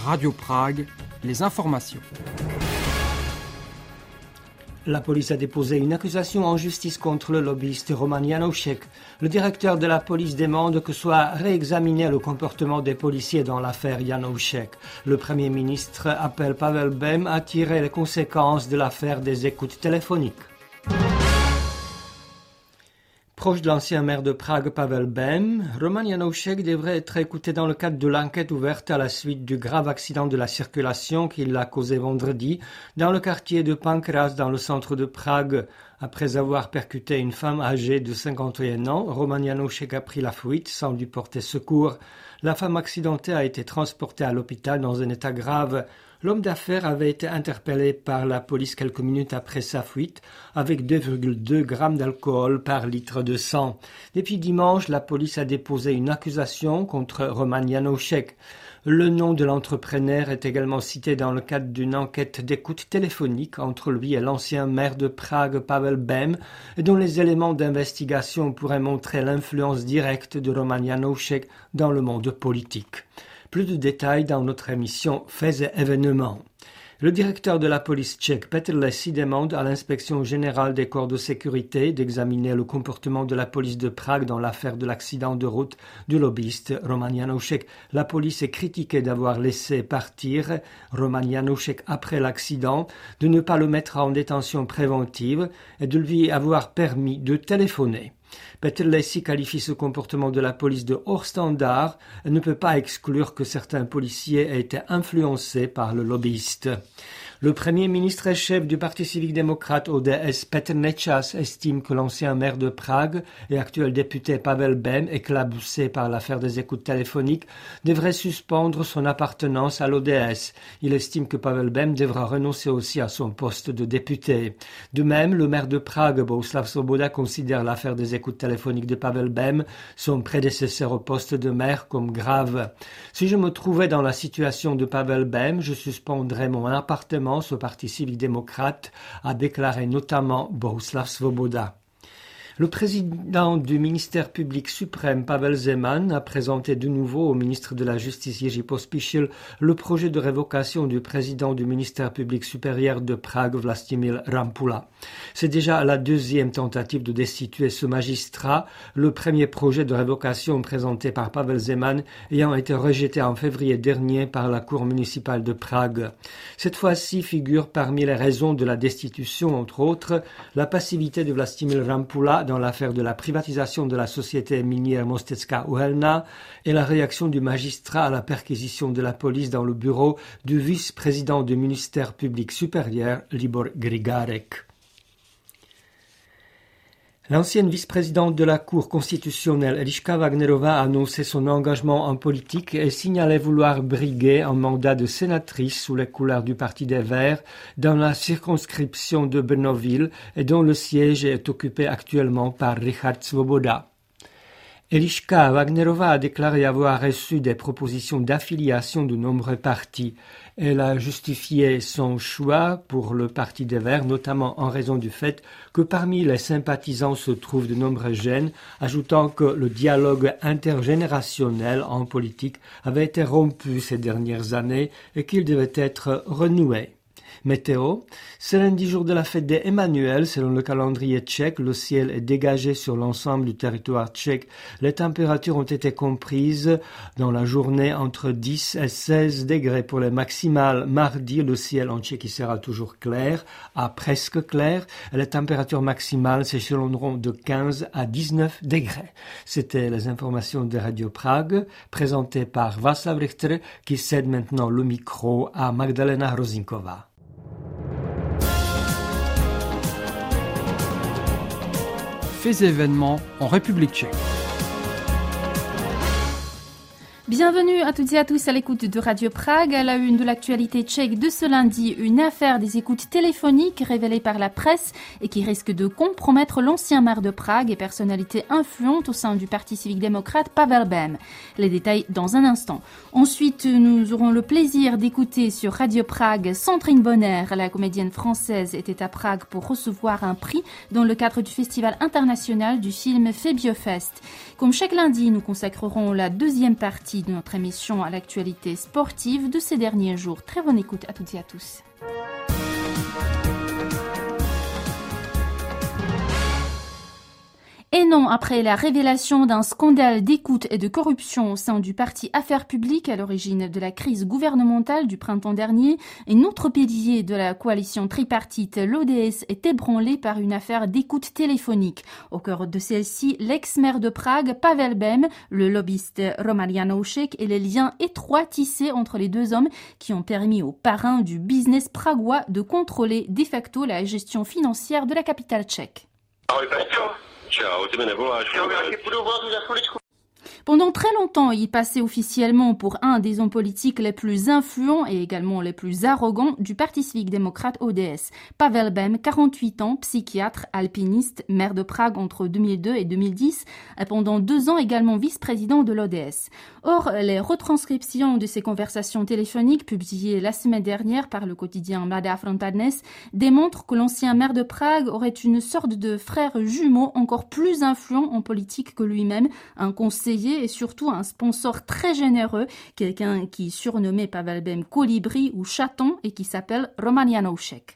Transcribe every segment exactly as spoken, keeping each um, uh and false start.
Radio Prague, les informations. La police a déposé une accusation en justice contre le lobbyiste Roman Janoušek. Le directeur de la police demande que soit réexaminé le comportement des policiers dans l'affaire Janoušek. Le Premier ministre appelle Pavel Bem à tirer les conséquences de l'affaire des écoutes téléphoniques. Proche de l'ancien maire de Prague Pavel Bem, Roman Janoušek devrait être écouté dans le cadre de l'enquête ouverte à la suite du grave accident de la circulation qu'il a causé vendredi dans le quartier de Pankras dans le centre de Prague. Après avoir percuté une femme âgée de cinquante et un ans, Roman Janoušek a pris la fuite sans lui porter secours. La femme accidentée a été transportée à l'hôpital dans un état grave. L'homme d'affaires avait été interpellé par la police quelques minutes après sa fuite avec deux virgule deux grammes d'alcool par litre de sang. Depuis dimanche, la police a déposé une accusation contre Roman Janoušek. Le nom de l'entrepreneur est également cité dans le cadre d'une enquête d'écoute téléphonique entre lui et l'ancien maire de Prague Pavel Bem, dont les éléments d'investigation pourraient montrer l'influence directe de Roman Janoušek dans le monde politique. Plus de détails dans notre émission Faits et événements. Le directeur de la police tchèque, Petr Lesy, demande à l'inspection générale des corps de sécurité d'examiner le comportement de la police de Prague dans l'affaire de l'accident de route du lobbyiste Roman Janoušek. La police est critiquée d'avoir laissé partir Roman Janoušek après l'accident, de ne pas le mettre en détention préventive et de lui avoir permis de téléphoner. Petr Lesy qualifie ce comportement de la police de hors standard et ne peut pas exclure que certains policiers aient été influencés par le lobbyiste. Le Premier ministre et chef du Parti civique démocrate O D S, Petr Nečas, estime que l'ancien maire de Prague et actuel député Pavel Bem, éclaboussé par l'affaire des écoutes téléphoniques, devrait suspendre son appartenance à l'O D S. Il estime que Pavel Bem devra renoncer aussi à son poste de député. De même, le maire de Prague, Bohuslav Svoboda, considère l'affaire des écoutes téléphoniques de Pavel Bem, son prédécesseur au poste de maire, comme grave. Si je me trouvais dans la situation de Pavel Bem, je suspendrais mon appartement au Parti civique démocrate, a déclaré notamment Bohuslav Svoboda. Le président du ministère public suprême, Pavel Zeman, a présenté de nouveau au ministre de la Justice, Jiří Pospíšil, le projet de révocation du président du ministère public supérieur de Prague, Vlastimil Rampula. C'est déjà la deuxième tentative de destituer ce magistrat, le premier projet de révocation présenté par Pavel Zeman ayant été rejeté en février dernier par la Cour municipale de Prague. Cette fois-ci figure parmi les raisons de la destitution, entre autres, la passivité de Vlastimil Rampula dans l'affaire de la privatisation de la société minière Mostecká uhelná et la réaction du magistrat à la perquisition de la police dans le bureau du vice-président du ministère public supérieur, Libor Grigárek. L'ancienne vice-présidente de la Cour constitutionnelle, Eliška Wagnerová, a annoncé son engagement en politique et signalait vouloir briguer un mandat de sénatrice sous les couleurs du Parti des Verts dans la circonscription de Brnoville et dont le siège est occupé actuellement par Richard Svoboda. Eliška Wagnerová a déclaré avoir reçu des propositions d'affiliation de nombreux partis. Elle a justifié son choix pour le Parti des Verts, notamment en raison du fait que parmi les sympathisants se trouvent de nombreux jeunes, ajoutant que le dialogue intergénérationnel en politique avait été rompu ces dernières années et qu'il devait être renoué. Météo. C'est lundi, jour de la fête des Emmanuel. Selon le calendrier tchèque, le ciel est dégagé sur l'ensemble du territoire tchèque. Les températures ont été comprises dans la journée entre dix et seize degrés pour les maximales. Mardi, le ciel en Tchéquie sera toujours clair, à presque clair. Et les températures maximales s'échelonneront de quinze à dix-neuf degrés. C'était les informations de Radio Prague, présentées par Václav Richter, qui cède maintenant le micro à Magdalena Hrozinková. Faits et événements en République tchèque. Bienvenue à toutes et à tous à l'écoute de Radio Prague. À la une de l'actualité tchèque de ce lundi, une affaire des écoutes téléphoniques révélée par la presse et qui risque de compromettre l'ancien maire de Prague et personnalité influente au sein du Parti civique démocrate Pavel Bem. Les détails dans un instant. Ensuite, nous aurons le plaisir d'écouter sur Radio Prague Sandrine Bonner. La comédienne française était à Prague pour recevoir un prix dans le cadre du Festival international du film Febiofest. Comme chaque lundi, nous consacrerons la deuxième partie partie de notre émission à l'actualité sportive de ces derniers jours. Très bonne écoute à toutes et à tous. Et non, après la révélation d'un scandale d'écoute et de corruption au sein du parti Affaires publiques à l'origine de la crise gouvernementale du printemps dernier, un autre pilier de la coalition tripartite, l'O D S, est ébranlé par une affaire d'écoute téléphonique. Au cœur de celle-ci, l'ex-maire de Prague, Pavel Bem, le lobbyiste Roman Janoušek et les liens étroits tissés entre les deux hommes qui ont permis aux parrains du business pragois de contrôler de facto la gestion financière de la capitale tchèque. Čau, ty mi nevoláš. Jo, já ti budu volat za chviličku. Pendant très longtemps, il passait officiellement pour un des hommes politiques les plus influents et également les plus arrogants du Parti civique démocrate O D S. Pavel Bem, quarante-huit ans, psychiatre, alpiniste, maire de Prague entre deux mille deux et deux mille dix, et pendant deux ans également vice-président de l'O D S. Or, les retranscriptions de ces conversations téléphoniques publiées la semaine dernière par le quotidien Mladá fronta dnes démontrent que l'ancien maire de Prague aurait une sorte de frère jumeau encore plus influent en politique que lui-même, un conseiller et surtout un sponsor très généreux, quelqu'un qui surnommait Pavel Bem Colibri ou Chaton et qui s'appelle Roman Janoušek.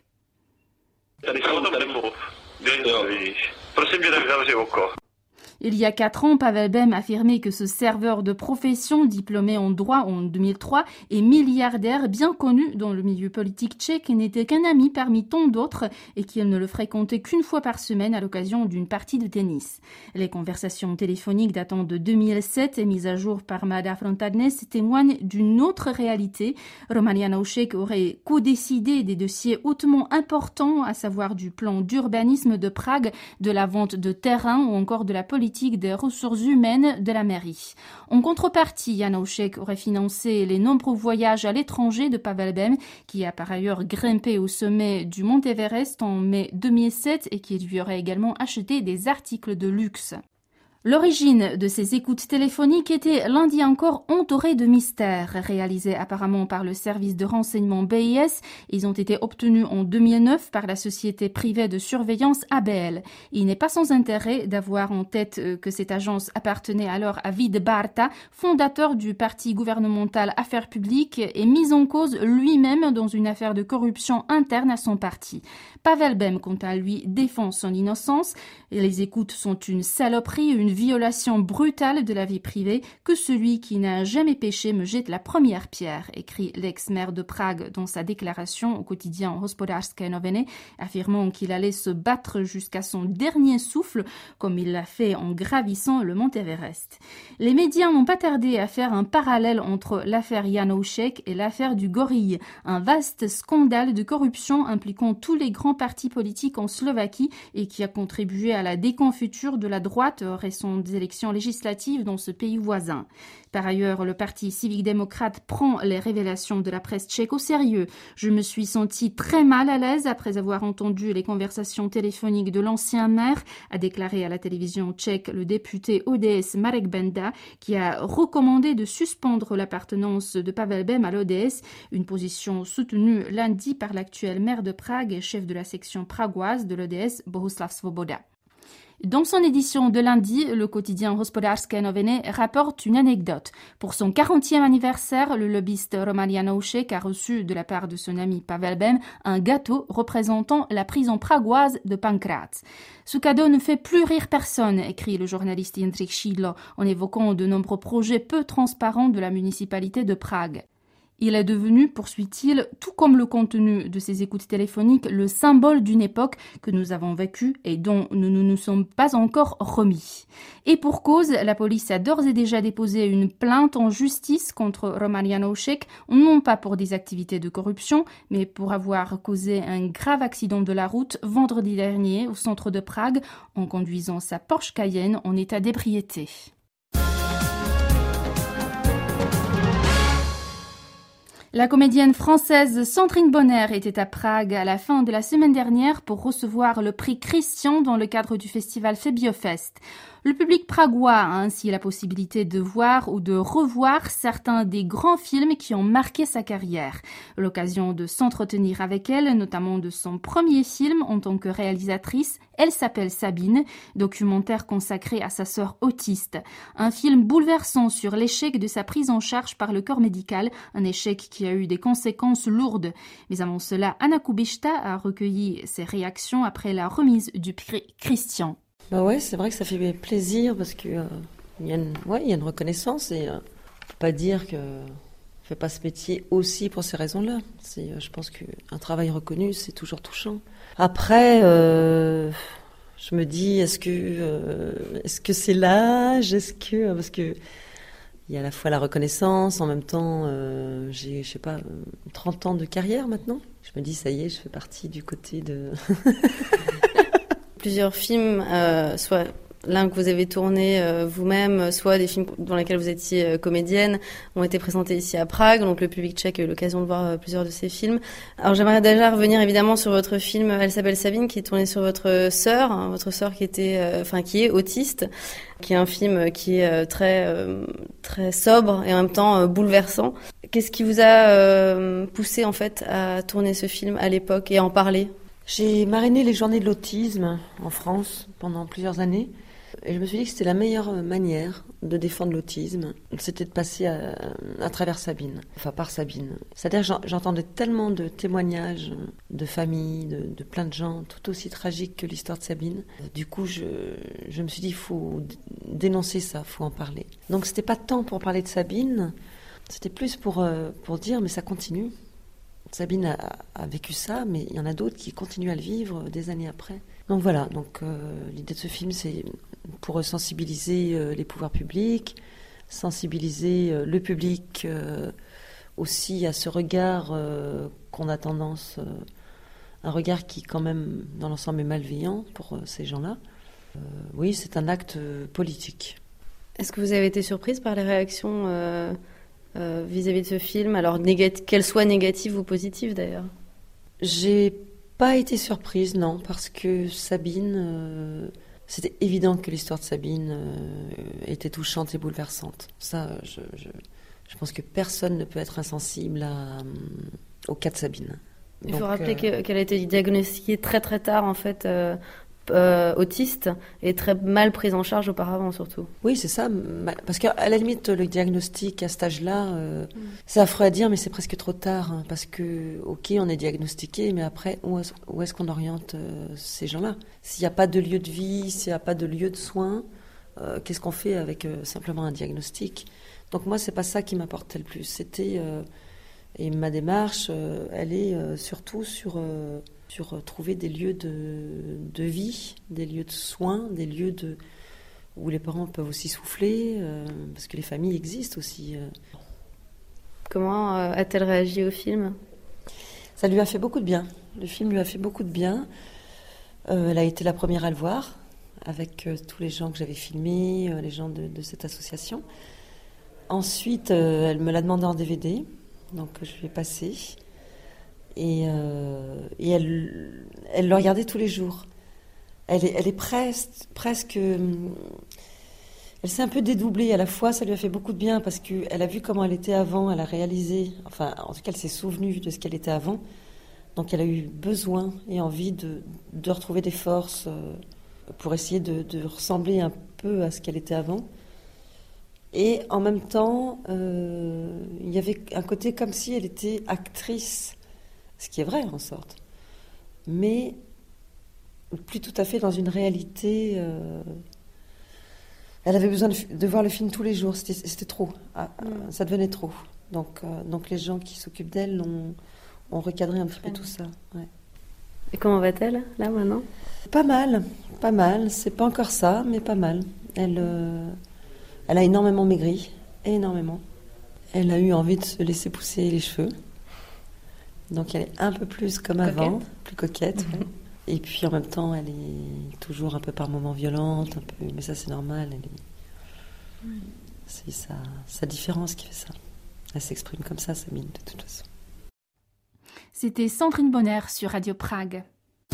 Il y a quatre ans, Pavel Bem affirmait que ce serveur de profession, diplômé en droit en deux mille trois et milliardaire bien connu dans le milieu politique tchèque, n'était qu'un ami parmi tant d'autres et qu'il ne le fréquentait qu'une fois par semaine à l'occasion d'une partie de tennis. Les conversations téléphoniques datant de deux mille sept et mises à jour par Mladá fronta dnes témoignent d'une autre réalité. Roman Janoušek aurait co-décidé des dossiers hautement importants, à savoir du plan d'urbanisme de Prague, de la vente de terrain ou encore de la politique des ressources humaines de la mairie. En contrepartie, Janoušek aurait financé les nombreux voyages à l'étranger de Pavel Bem, qui a par ailleurs grimpé au sommet du Mont Everest en mai deux mille sept et qui lui aurait également acheté des articles de luxe. L'origine de ces écoutes téléphoniques était lundi encore entourée de mystères. Réalisés apparemment par le service de renseignement B I S, ils ont été obtenus en deux mille neuf par la société privée de surveillance A B L. Il n'est pas sans intérêt d'avoir en tête que cette agence appartenait alors à Vid Barta, fondateur du parti gouvernemental Affaires publiques et mis en cause lui-même dans une affaire de corruption interne à son parti. Pavel Bem, quant à lui, défend son innocence. Les écoutes sont une saloperie, une violation brutale de la vie privée, que celui qui n'a jamais péché me jette la première pierre, écrit l'ex-maire de Prague dans sa déclaration au quotidien Hospodářské noviny, affirmant qu'il allait se battre jusqu'à son dernier souffle, comme il l'a fait en gravissant le mont Everest. Les médias n'ont pas tardé à faire un parallèle entre l'affaire Janoušek et l'affaire du Gorille, un vaste scandale de corruption impliquant tous les grands partis politiques en Slovaquie et qui a contribué à la déconfiture de la droite récente des élections législatives dans ce pays voisin. Par ailleurs, le Parti civique-démocrate prend les révélations de la presse tchèque au sérieux. Je me suis senti très mal à l'aise après avoir entendu les conversations téléphoniques de l'ancien maire, a déclaré à la télévision tchèque le député O D S Marek Benda, qui a recommandé de suspendre l'appartenance de Pavel Bem à l'O D S, une position soutenue lundi par l'actuel maire de Prague et chef de la section pragoise de l'O D S, Bohuslav Svoboda. Dans son édition de lundi, le quotidien Hospodářské noviny rapporte une anecdote. Pour son quarantième anniversaire, le lobbyiste Roman Janoušek a reçu de la part de son ami Pavel Bem un gâteau représentant la prison pragoise de Pankráč. Ce cadeau ne fait plus rire personne, écrit le journaliste Jindřich Šídlo en évoquant de nombreux projets peu transparents de la municipalité de Prague. Il est devenu, poursuit-il, tout comme le contenu de ces écoutes téléphoniques, le symbole d'une époque que nous avons vécue et dont nous ne nous sommes pas encore remis. Et pour cause, la police a d'ores et déjà déposé une plainte en justice contre Roman Janoušek, non pas pour des activités de corruption, mais pour avoir causé un grave accident de la route vendredi dernier au centre de Prague en conduisant sa Porsche Cayenne en état d'ébriété. La comédienne française Sandrine Bonner était à Prague à la fin de la semaine dernière pour recevoir le prix Christian dans le cadre du festival Febiofest. Le public pragois a ainsi la possibilité de voir ou de revoir certains des grands films qui ont marqué sa carrière. L'occasion de s'entretenir avec elle, notamment de son premier film en tant que réalisatrice, Elle s'appelle Sabine, documentaire consacré à sa sœur autiste. Un film bouleversant sur l'échec de sa prise en charge par le corps médical, un échec qui a eu des conséquences lourdes. Mais avant cela, Anna Kubishta a recueilli ses réactions après la remise du prix Christian. Bah ouais, c'est vrai que ça fait plaisir parce que euh, il y a une, ouais, il y a une reconnaissance et euh, on peut pas dire que on fait pas ce métier aussi pour ces raisons-là. C'est, euh, je pense qu'un travail reconnu, c'est toujours touchant. Après, euh, je me dis, est-ce que, euh, est-ce que c'est l'âge, est-ce que, parce que il y a à la fois la reconnaissance, en même temps, euh, j'ai, je sais pas, trente ans de carrière maintenant. Je me dis, ça y est, je fais partie du côté de. Plusieurs films, euh, soit l'un que vous avez tourné euh, vous-même, soit des films dans lesquels vous étiez euh, comédienne, ont été présentés ici à Prague. Donc le public tchèque a eu l'occasion de voir euh, plusieurs de ces films. Alors j'aimerais déjà revenir évidemment sur votre film Elle s'appelle Sabine, qui est tourné sur votre sœur, hein, votre sœur qui était, euh, enfin qui est autiste, qui est un film qui est euh, très euh, très sobre et en même temps euh, bouleversant. Qu'est-ce qui vous a euh, poussé en fait à tourner ce film à l'époque et à en parler ? J'ai marrainé les journées de l'autisme en France pendant plusieurs années et je me suis dit que c'était la meilleure manière de défendre l'autisme, c'était de passer à, à travers Sabine, enfin par Sabine. C'est-à-dire que j'entendais tellement de témoignages de familles, de, de plein de gens, tout aussi tragiques que l'histoire de Sabine. Du coup, je, je me suis dit, il faut dénoncer ça, il faut en parler. Donc c'était pas tant pour parler de Sabine, c'était plus pour, pour dire, mais ça continue. Sabine a, a vécu ça, mais il y en a d'autres qui continuent à le vivre des années après. Donc voilà, donc, euh, l'idée de ce film, c'est pour sensibiliser euh, les pouvoirs publics, sensibiliser euh, le public euh, aussi à ce regard euh, qu'on a tendance, euh, un regard qui quand même dans l'ensemble est malveillant pour euh, ces gens-là. Euh, oui, c'est un acte euh, politique. Est-ce que vous avez été surprise par les réactions euh... Euh, vis-à-vis de ce film, alors négat- qu'elle soit négative ou positive d'ailleurs? J'ai pas été surprise, non, parce que Sabine, euh, c'était évident que l'histoire de Sabine euh, était touchante et bouleversante. Ça, je, je, je pense que personne ne peut être insensible à, euh, au cas de Sabine. Il Donc, faut rappeler euh, qu'elle a été diagnostiquée très très tard en fait. Euh... Euh, autiste et très mal prise en charge auparavant surtout. Oui, c'est ça, parce qu'à la limite le diagnostic à cet âge-là, euh, mm. c'est affreux à dire, mais c'est presque trop tard, hein, parce que ok, on est diagnostiqué, mais après où est-ce, où est-ce qu'on oriente euh, ces gens-là? S'il n'y a pas de lieu de vie, s'il n'y a pas de lieu de soins, euh, qu'est-ce qu'on fait avec euh, simplement un diagnostic? Donc moi, c'est pas ça qui m'importait le plus. C'était euh, et ma démarche, euh, elle est euh, surtout sur euh, sur trouver des lieux de, de vie, des lieux de soins, des lieux de, où les parents peuvent aussi souffler, euh, parce que les familles existent aussi. Euh. Comment euh, a-t-elle réagi au film? Ça lui a fait beaucoup de bien. Le film lui a fait beaucoup de bien. Euh, elle a été la première à le voir, avec euh, tous les gens que j'avais filmés, euh, les gens de, de cette association. Ensuite, euh, elle me l'a demandé en D V D, donc je lui ai passé. Et, euh, et elle, elle le regardait tous les jours. Elle est, elle est presque, presque, elle s'est un peu dédoublée à la fois. Ça lui a fait beaucoup de bien parce que elle a vu comment elle était avant. Elle a réalisé, enfin, en tout cas, elle s'est souvenue de ce qu'elle était avant. Donc, elle a eu besoin et envie de, de retrouver des forces pour essayer de, de ressembler un peu à ce qu'elle était avant. Et en même temps, euh, il y avait un côté comme si elle était actrice. Ce qui est vrai en sorte, mais plus tout à fait dans une réalité. Euh... Elle avait besoin de, de voir le film tous les jours, c'était, c'était trop, ah, mm. ça devenait trop. Donc, euh, donc les gens qui s'occupent d'elle ont, ont recadré un petit peu tout ça. Ouais. Et comment va-t-elle là maintenant? Pas mal, pas mal. C'est pas encore ça, mais pas mal. Elle, euh, elle a énormément maigri, énormément. Elle a eu envie de se laisser pousser les cheveux. Donc elle est un peu plus comme coquette. Avant, plus coquette. Mm-hmm. Ouais. Et puis en même temps, elle est toujours un peu par moments violente, un peu, mais ça c'est normal. Elle est... mm. C'est sa, sa différence qui fait ça. Elle s'exprime comme ça, Sabine, de toute façon. C'était Sandrine Bonner sur Radio Prague.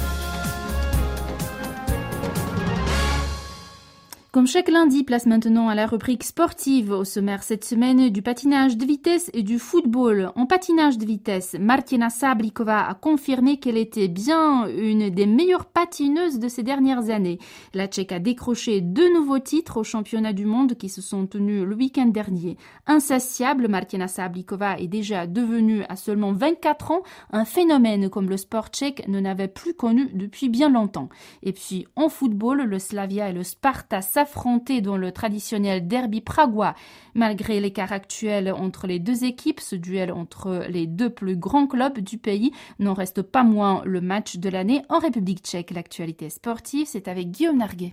Comme chaque lundi, place maintenant à la rubrique sportive. Au sommaire cette semaine, du patinage de vitesse et du football. En patinage de vitesse, Martina Sablikova a confirmé qu'elle était bien une des meilleures patineuses de ces dernières années. La Tchèque a décroché deux nouveaux titres aux championnats du monde qui se sont tenus le week-end dernier. Insatiable, Martina Sablikova est déjà devenue à seulement vingt-quatre ans un phénomène comme le sport tchèque ne n'avait plus connu depuis bien longtemps. Et puis en football, le Slavia et le Sparta s'affronter dans le traditionnel derby pragois. Malgré l'écart actuel entre les deux équipes, ce duel entre les deux plus grands clubs du pays n'en reste pas moins le match de l'année en République tchèque. L'actualité sportive, c'est avec Guillaume Narguet.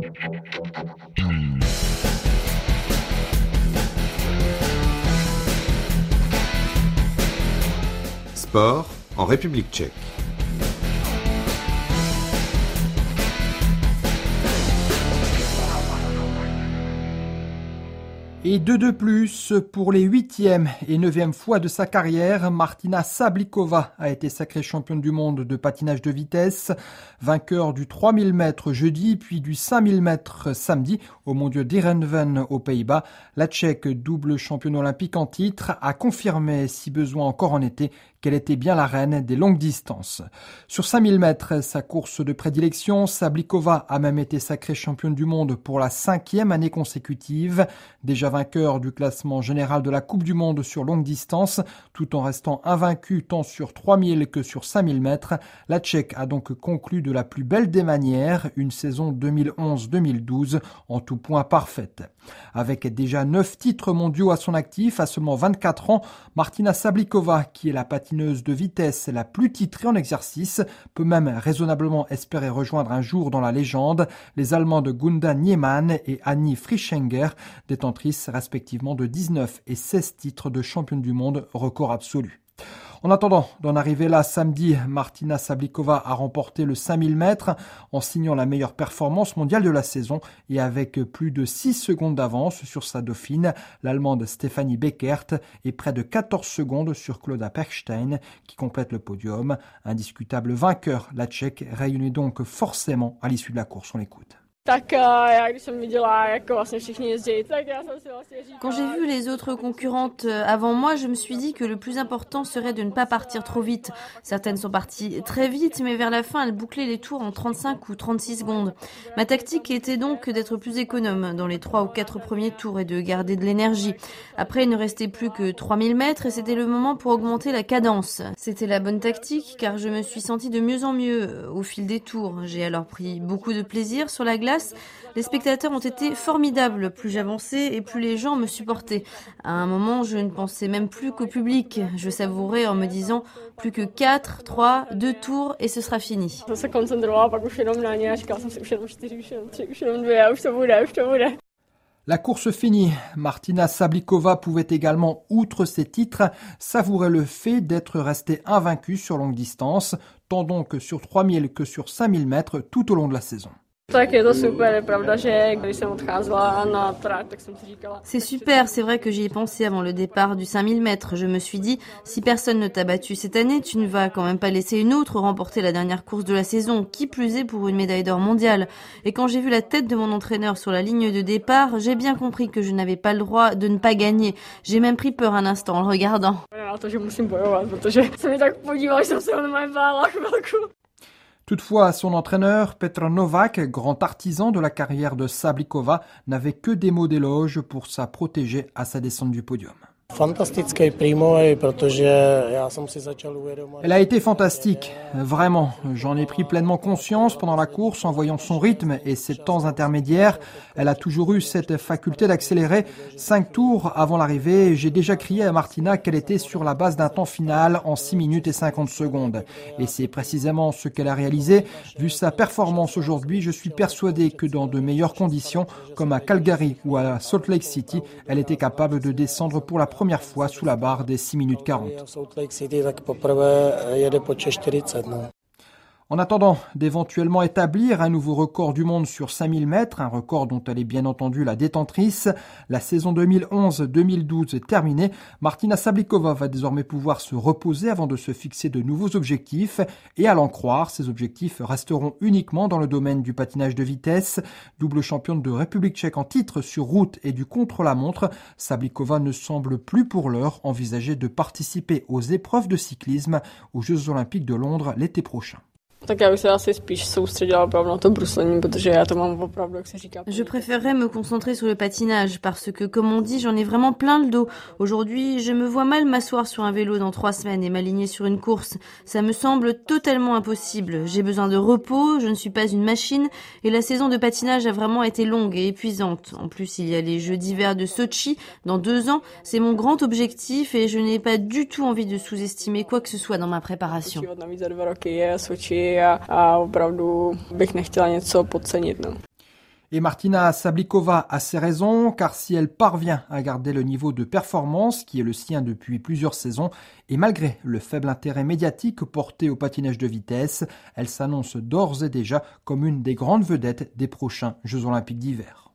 Sport en République tchèque. Et deux de plus pour les huitième et neuvième fois de sa carrière, Martina Sablikova a été sacrée championne du monde de patinage de vitesse, vainqueur du trois mille mètres jeudi puis du cinq mille mètres samedi au mondiaux d'Heerenveen aux Pays-Bas. La Tchèque, double championne olympique en titre, a confirmé, si besoin encore en été, qu'elle était bien la reine des longues distances. Sur cinq mille mètres, sa course de prédilection, Sablikova a même été sacrée championne du monde pour la cinquième année consécutive. Déjà vainqueur du classement général de la Coupe du Monde sur longue distance, tout en restant invaincue tant sur trois mille que sur cinq mille mètres. La Tchèque a donc conclu de la plus belle des manières une saison deux mille onze deux mille douze en tout point parfaite. Avec déjà neuf titres mondiaux à son actif, à seulement vingt-quatre ans, Martina Sablikova, qui est la patineuse de vitesse la plus titrée en exercice, peut même raisonnablement espérer rejoindre un jour dans la légende les Allemandes Gunda Niemann et Annie Frischenger, détentrices respectivement de dix-neuf et seize titres de championne du monde, record absolu. En attendant d'en arriver là samedi, Martina Sablikova a remporté le cinq mille mètres en signant la meilleure performance mondiale de la saison et avec plus de six secondes d'avance sur sa dauphine, l'Allemande Stefanie Beckert, et près de quatorze secondes sur Claudia Pechstein qui complète le podium. Indiscutable vainqueur, la Tchèque réunit donc forcément à l'issue de la course. On l'écoute. Quand j'ai vu les autres concurrentes avant moi, je me suis dit que le plus important serait de ne pas partir trop vite. Certaines sont parties très vite, mais vers la fin, elles bouclaient les tours en trente-cinq ou trente-six secondes. Ma tactique était donc d'être plus économe dans les trois ou quatre premiers tours et de garder de l'énergie. Après, il ne restait plus que trois mille mètres et c'était le moment pour augmenter la cadence. C'était la bonne tactique car je me suis sentie de mieux en mieux au fil des tours. J'ai alors pris beaucoup de plaisir sur la glace. Les spectateurs ont été formidables. Plus j'avançais et plus les gens me supportaient. À un moment, je ne pensais même plus qu'au public. Je savourais en me disant plus que quatre, trois, deux tours et ce sera fini. La course finie, Martina Sablikova pouvait également, outre ses titres, savourer le fait d'être restée invaincue sur longue distance, tant donc sur trois mille que sur cinq mille mètres tout au long de la saison. C'est super, c'est vrai que j'y ai pensé avant le départ du cinq mille mètres. Je me suis dit, si personne ne t'a battu cette année, tu ne vas quand même pas laisser une autre remporter la dernière course de la saison, qui plus est pour une médaille d'or mondiale. Et quand j'ai vu la tête de mon entraîneur sur la ligne de départ, j'ai bien compris que je n'avais pas le droit de ne pas gagner. J'ai même pris peur un instant en le regardant. Toutefois, son entraîneur, Petr Novak, grand artisan de la carrière de Sablikova, n'avait que des mots d'éloge pour sa protégée à sa descente du podium. Elle a été fantastique, vraiment. J'en ai pris pleinement conscience pendant la course en voyant son rythme et ses temps intermédiaires. Elle a toujours eu cette faculté d'accélérer. Cinq tours avant l'arrivée, j'ai déjà crié à Martina qu'elle était sur la base d'un temps final en six minutes et cinquante secondes. Et c'est précisément ce qu'elle a réalisé. Vu sa performance aujourd'hui, je suis persuadé que dans de meilleures conditions, comme à Calgary ou à Salt Lake City, elle était capable de descendre pour la première fois sous la barre des six minutes quarante. En attendant d'éventuellement établir un nouveau record du monde sur cinq mille mètres, un record dont elle est bien entendu la détentrice, la saison deux mille onze deux mille douze est terminée. Martina Sablikova va désormais pouvoir se reposer avant de se fixer de nouveaux objectifs. Et à l'en croire, ces objectifs resteront uniquement dans le domaine du patinage de vitesse. Double championne de République tchèque en titre sur route et du contre-la-montre, Sablikova ne semble plus pour l'heure envisager de participer aux épreuves de cyclisme aux Jeux Olympiques de Londres l'été prochain. Tak já bych se asi spíš soustředila opravdu na to bruslení, protože já to mám opravdu, jak se říká. Je préférerais me concentrer sur le patinage parce que, comme on dit, j'en ai vraiment plein le dos. Aujourd'hui, je me vois mal m'asseoir sur un vélo dans trois semaines et m'aligner sur une course. Ça me semble totalement impossible. J'ai besoin de repos, je ne suis pas une machine et la saison de patinage a vraiment été longue et épuisante. En plus, il y a les Jeux d'hiver de Sochi dans deux ans. C'est mon grand objectif et je n'ai pas du tout envie de sous-estimer quoi que ce soit dans ma préparation. A, a opravdu bych nechtěla něco podcenit. No. Et Martina Sablikova a ses raisons, car si elle parvient à garder le niveau de performance qui est le sien depuis plusieurs saisons, et malgré le faible intérêt médiatique porté au patinage de vitesse, elle s'annonce d'ores et déjà comme une des grandes vedettes des prochains Jeux Olympiques d'hiver.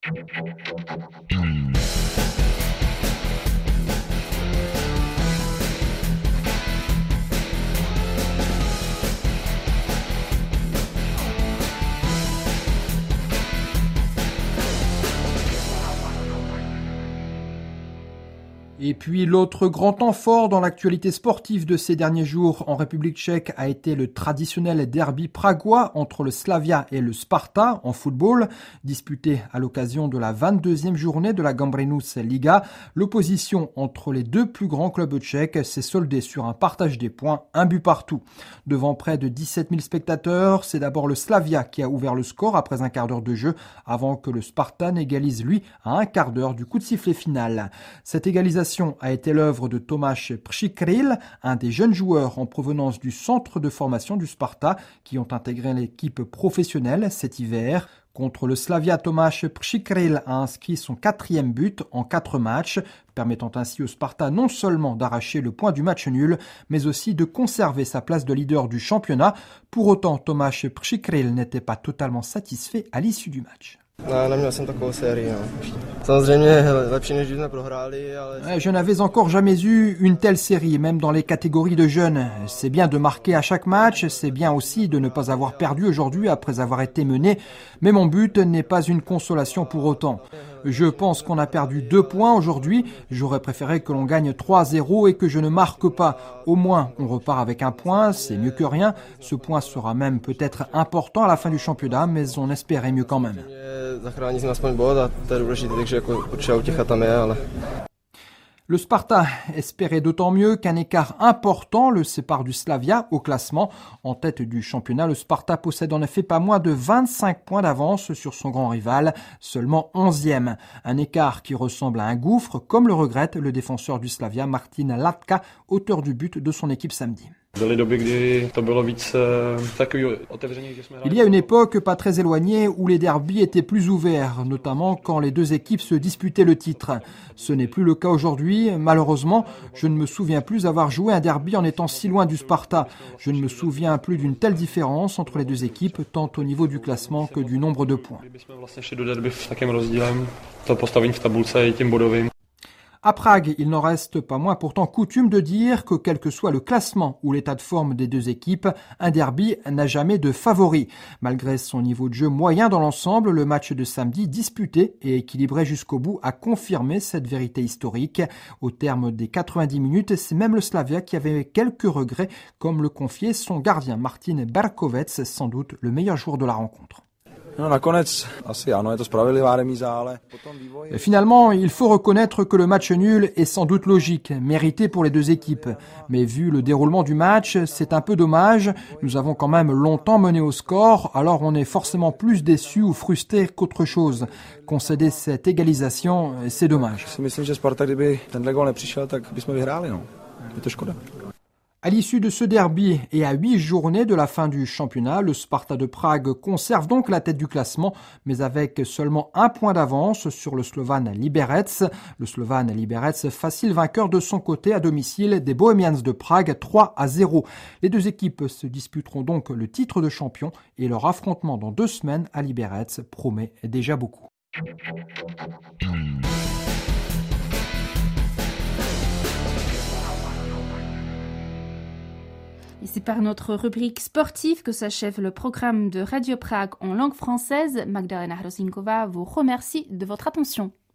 Et puis l'autre grand temps fort dans l'actualité sportive de ces derniers jours en République tchèque a été le traditionnel derby pragois entre le Slavia et le Sparta en football. Disputé à l'occasion de la vingt-deuxième journée de la Gambrinus Liga, l'opposition entre les deux plus grands clubs tchèques s'est soldée sur un partage des points, un but partout. Devant près de dix-sept mille spectateurs, c'est d'abord le Slavia qui a ouvert le score après un quart d'heure de jeu avant que le Sparta n'égalise lui à un quart d'heure du coup de sifflet final. Cette égalisation a été l'œuvre de Tomáš Přikril, un des jeunes joueurs en provenance du centre de formation du Sparta qui ont intégré l'équipe professionnelle cet hiver. Contre le Slavia, Tomáš Přikril a inscrit son quatrième but en quatre matchs, permettant ainsi au Sparta non seulement d'arracher le point du match nul, mais aussi de conserver sa place de leader du championnat. Pour autant, Tomáš Přikril n'était pas totalement satisfait à l'issue du match. Je n'avais encore jamais eu une telle série, même dans les catégories de jeunes. C'est bien de marquer à chaque match, c'est bien aussi de ne pas avoir perdu aujourd'hui après avoir été mené, mais mon but n'est pas une consolation pour autant. Je pense qu'on a perdu deux points aujourd'hui, j'aurais préféré que l'on gagne trois à zéro et que je ne marque pas. Au moins, on repart avec un point, c'est mieux que rien. Ce point sera même peut-être important à la fin du championnat, mais on espérait mieux quand même. Le Sparta espérait d'autant mieux qu'un écart important le sépare du Slavia au classement. En tête du championnat, le Sparta possède en effet pas moins de vingt-cinq points d'avance sur son grand rival, seulement onzième. Un écart qui ressemble à un gouffre, comme le regrette le défenseur du Slavia, Martin Latka, auteur du but de son équipe samedi. Il y a une époque pas très éloignée où les derbys étaient plus ouverts, notamment quand les deux équipes se disputaient le titre. Ce n'est plus le cas aujourd'hui. Malheureusement, je ne me souviens plus avoir joué un derby en étant si loin du Sparta. Je ne me souviens plus d'une telle différence entre les deux équipes, tant au niveau du classement que du nombre de points. À Prague, il n'en reste pas moins pourtant coutume de dire que quel que soit le classement ou l'état de forme des deux équipes, un derby n'a jamais de favori. Malgré son niveau de jeu moyen dans l'ensemble, le match de samedi disputé et équilibré jusqu'au bout a confirmé cette vérité historique. Au terme des quatre-vingt-dix minutes, c'est même le Slavia qui avait quelques regrets, comme le confiait son gardien Martin Berkovec, sans doute le meilleur joueur de la rencontre. Finalement, il faut reconnaître que le match nul est sans doute logique, mérité pour les deux équipes. Mais vu le déroulement du match, c'est un peu dommage. Nous avons quand même longtemps mené au score, alors on est forcément plus déçu ou frustré qu'autre chose. Concéder cette égalisation, c'est dommage. À l'issue de ce derby et à huit journées de la fin du championnat, le Sparta de Prague conserve donc la tête du classement, mais avec seulement un point d'avance sur le Slovan Liberec. Le Slovan Liberec, facile vainqueur de son côté à domicile des Bohemians de Prague, trois à zéro. Les deux équipes se disputeront donc le titre de champion et leur affrontement dans deux semaines à Liberec promet déjà beaucoup. Et c'est par notre rubrique sportive que s'achève le programme de Radio Prague en langue française. Magdalena Hrozinkova vous remercie de votre attention.